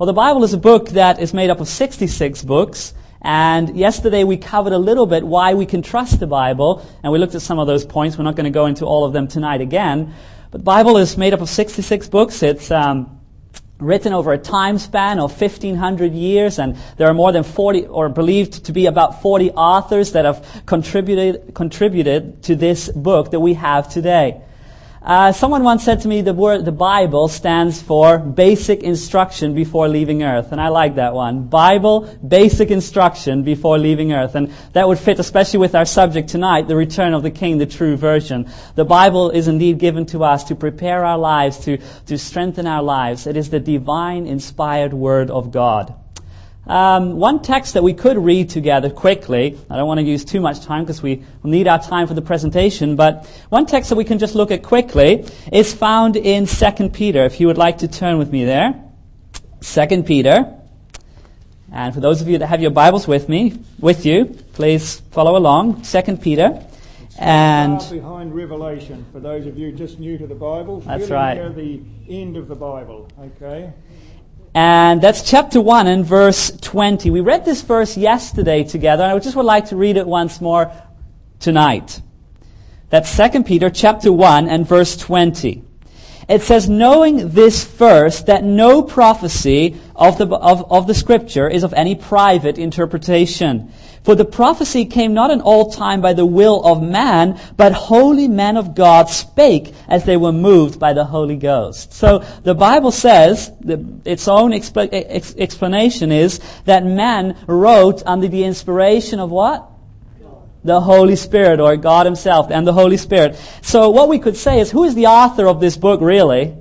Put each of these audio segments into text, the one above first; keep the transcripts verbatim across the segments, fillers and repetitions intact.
Well, the Bible is a book that is made up of sixty-six books. And yesterday we covered a little bit why we can trust the Bible. And we looked at some of those points. We're not going to go into all of them tonight again. But the Bible is made up of sixty-six books. It's um, written over a time span of fifteen hundred years. And there are more than forty, or believed to be about forty authors that have contributed contributed to this book that we have today. Uh, someone once said to me the word, the Bible stands for basic instruction before leaving earth. And I like that one. Bible, basic instruction before leaving earth. And that would fit especially with our subject tonight, the return of the King, the true version. The Bible is indeed given to us to prepare our lives, to, to strengthen our lives. It is the divine inspired Word of God. Um, one text that we could read together quickly, I don't want to use too much time because we will need our time for the presentation, but one text that we can just look at quickly is found in Second Peter, if you would like to turn with me there. Second Peter. And for those of you that have your Bibles with me, with you, please follow along. Second Peter. And behind Revelation, for those of you just new to the Bible. That's right. Near the end of the Bible, okay? And that's chapter one and verse twenty. We read this verse yesterday together, and I just would like to read it once more tonight. That's Second Peter chapter one and verse twenty. It says, knowing this first, that no prophecy of the, of, of the Scripture is of any private interpretation. For the prophecy came not in old time by the will of man, but holy men of God spake as they were moved by the Holy Ghost. So the Bible says, the, its own expl- ex- explanation is that man wrote under the inspiration of what? The Holy Spirit, or God Himself and the Holy Spirit. So what we could say is, who is the author of this book really?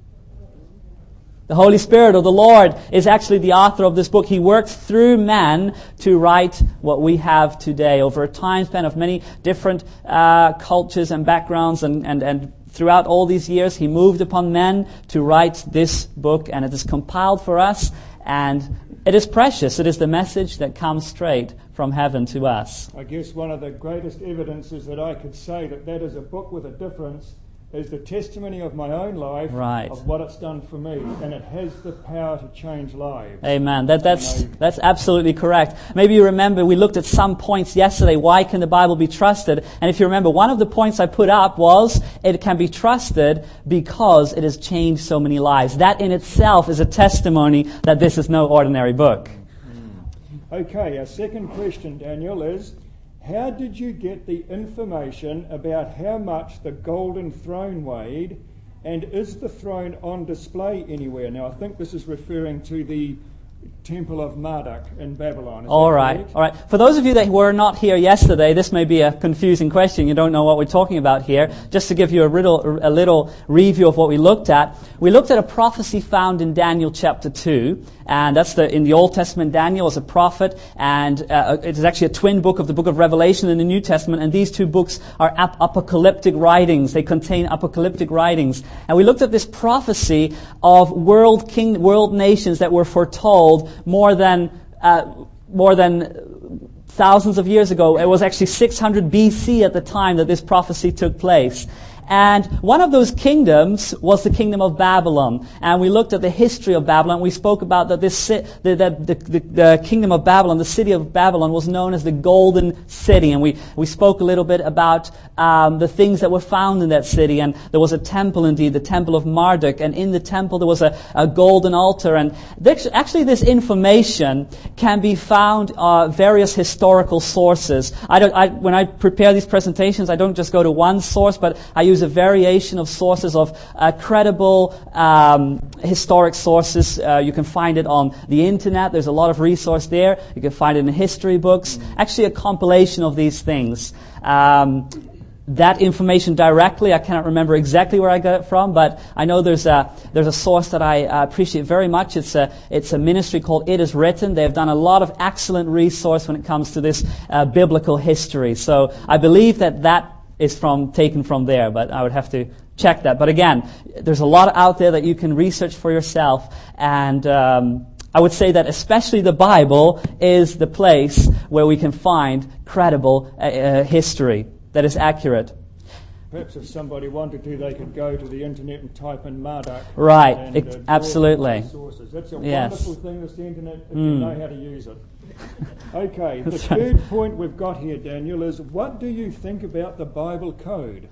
The Holy Spirit, or the Lord, is actually the author of this book. He worked through man to write what we have today over a time span of many different uh, cultures and backgrounds, and, and, and throughout all these years He moved upon men to write this book, and it is compiled for us, and it is precious. It is the message that comes straight from heaven to us. I guess one of the greatest evidences that I could say that that is a book with a difference is the testimony of my own life, right, of what it's done for me, and it has the power to change lives. Amen. That, that's that's absolutely correct. Maybe you remember we looked at some points yesterday. Why can the Bible be trusted? And if you remember, one of the points I put up was it can be trusted because it has changed so many lives. That in itself is a testimony that this is no ordinary book. Okay, our second question, Daniel, is how did you get the information about how much the golden throne weighed, and is the throne on display anywhere? Now, I think this is referring to the Temple of Marduk in Babylon. Is all right, correct? all right. For those of you that were not here yesterday, this may be a confusing question. You don't know what we're talking about here. Just to give you a little, a little review of what we looked at. We looked at a prophecy found in Daniel chapter two. And that's the, in the Old Testament, Daniel is a prophet, and uh, it is actually a twin book of the book of Revelation in the New Testament, and these two books are ap- apocalyptic writings. They contain apocalyptic writings. And we looked at this prophecy of world king, world nations that were foretold more than, uh, more than thousands of years ago. It was actually six hundred B C at the time that this prophecy took place. And one of those kingdoms was the kingdom of Babylon. And we looked at the history of Babylon. We spoke about that this that the, the, the, the kingdom of Babylon, the city of Babylon, was known as the Golden City. And we, we spoke a little bit about um, the things that were found in that city. And there was a temple, indeed, the temple of Marduk. And in the temple there was a, a golden altar. And this, actually this information can be found uh, various historical sources. I don't, I, when I prepare these presentations, I don't just go to one source, but I use a variation of sources, of uh, credible um, historic sources. Uh, you can find it on the internet. There's a lot of resource there. You can find it in history books. Actually, a compilation of these things. Um, that information directly, I cannot remember exactly where I got it from, but I know there's a there's a source that I uh, appreciate very much. It's a it's a ministry called It Is Written. They've done a lot of excellent resource when it comes to this uh, biblical history. So I believe that that is from taken from there, but I would have to check that. But again, there's a lot out there that you can research for yourself, and um, I would say that especially the Bible is the place where we can find credible uh, uh, history that is accurate. perhaps if somebody wanted to, they could go to the internet and type in Marduk. Right, and, it, uh, absolutely. Sources. That's a Yes. wonderful thing, this internet, if Mm. you know how to use it. Okay, the That's third right. point we've got here, Daniel, is what do you think about the Bible code?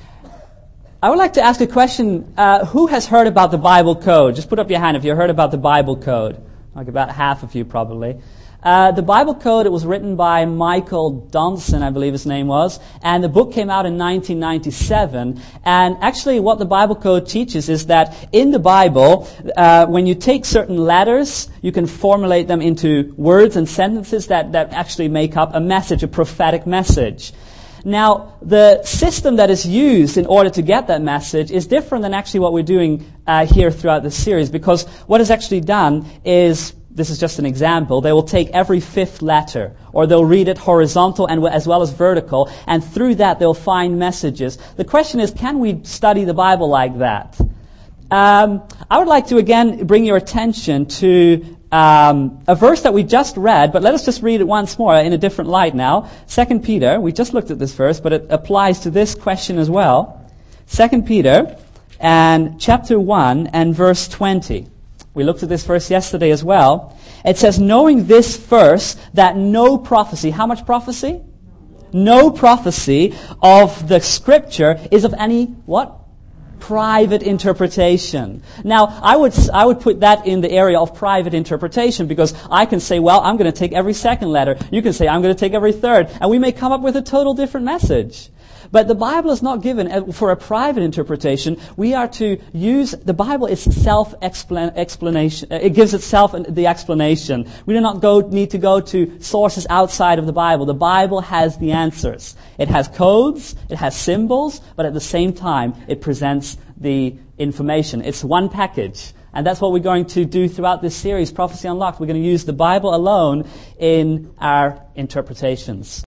I would like to ask a question. Uh, who has heard about the Bible Code? Just put up your hand if you heard about the Bible Code. Like about half of you probably. Uh, the Bible Code, it was written by Michael Donson, I believe his name was, and the book came out in nineteen ninety-seven. And actually what the Bible Code teaches is that in the Bible, uh, when you take certain letters, you can formulate them into words and sentences that, that actually make up a message, a prophetic message. Now, the system that is used in order to get that message is different than actually what we're doing uh, here throughout this series, because what is actually done is, this is just an example, they will take every fifth letter, or they'll read it horizontal and as well as vertical, and through that they'll find messages. The question is, can we study the Bible like that? Um, I would like to again bring your attention to Um, a verse that we just read, but let us just read it once more in a different light now. Second Peter, we just looked at this verse, but it applies to this question as well. Second Peter, and chapter one, and verse twenty. We looked at this verse yesterday as well. It says, knowing this first, that no prophecy, how much prophecy? No prophecy of the Scripture is of any, what? Private interpretation. Now, I would I would put that in the area of private interpretation, because I can say, well, I'm going to take every second letter. You can say, I'm going to take every third. And we may come up with a total different message. But the Bible is not given for a private interpretation. We are to use, the Bible is self-explanation. It gives itself the explanation. We do not go need to go to sources outside of the Bible. The Bible has the answers. It has codes, it has symbols, but at the same time, it presents the information. It's one package. And that's what we're going to do throughout this series, Prophecy Unlocked. We're going to use the Bible alone in our interpretations.